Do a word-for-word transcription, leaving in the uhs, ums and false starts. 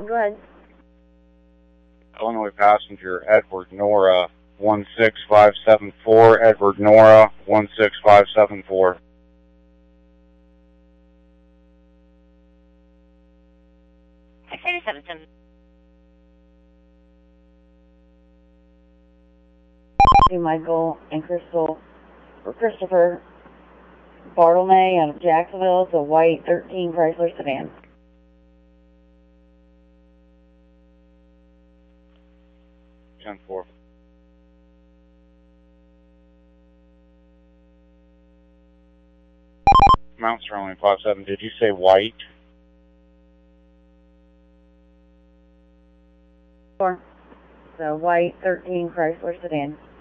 Go ahead. Illinois passenger Edward Nora one six five seven four. Edward Nora one six five seven four. six eighty-seven, Tim. Michael and Crystal, or Christopher Bartlemy out of Jacksonville. It's a white thirteen Chrysler sedan. ten four. Mount Sterling five seven. Did you say white? Four. It's a white thirteen Chrysler sedan.